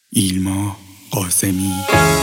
ایلما قاسمی.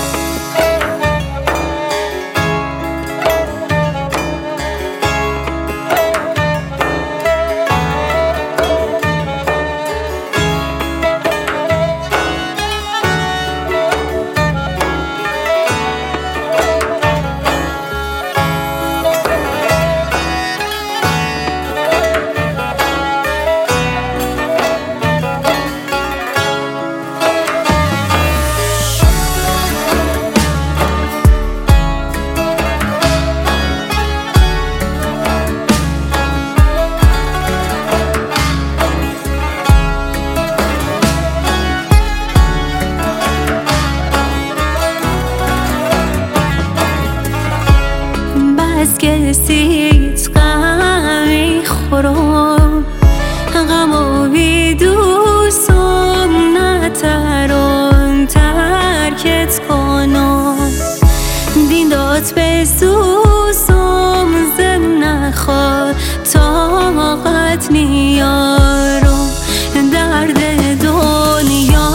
از کسیت غم میخورم، غمو بی دوستم نترم ترکت کنم. دین داد به سوزم زن نخواد طاقت نیارم. درد دنیا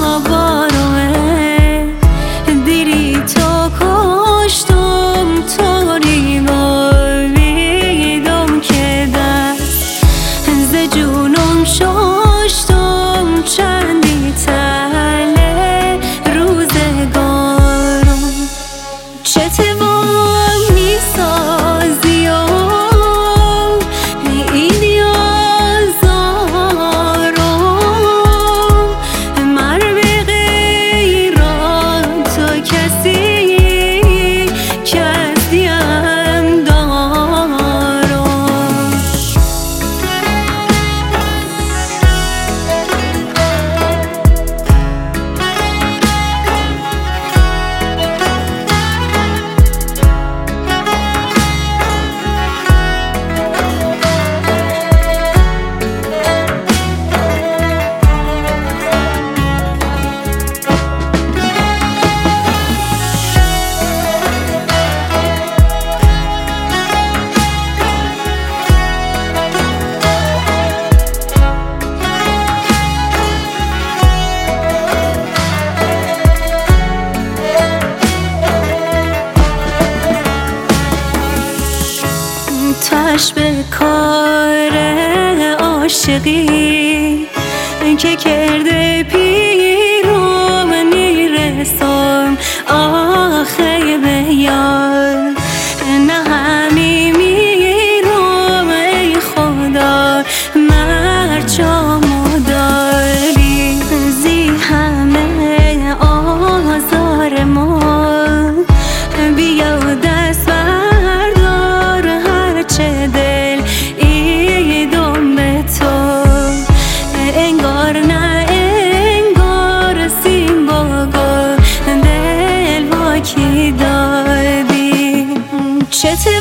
باروه دیری تو کشتم طوری باریدم که دست ز جونم ششتم چندی تله روزگارم. چه توام میسازی و این یازارم، مر به غیر تو کسی تاش به کار عاشقی که کرده پیرم نیرسم آخه به یار. نه همی میرم ای خدا مرچامو داری، زی همه آزار ما بیا دست بردار، هرچه دل ایدم به تو انگار نه انگار سیم بگو دل با کی دادی. چه